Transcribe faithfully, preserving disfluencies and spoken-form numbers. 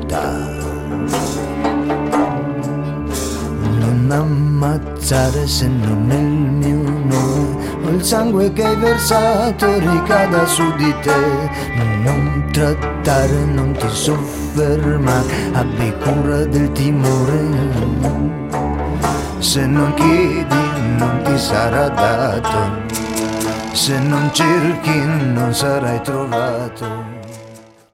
libertà. Non ammazzare se non è il mio nome, o il sangue che hai versato ricada su di te. Non trattare, non ti soffermare, abbi cura del timore. Se non chiedi non ti sarà dato, se non cerchi non sarai trovato.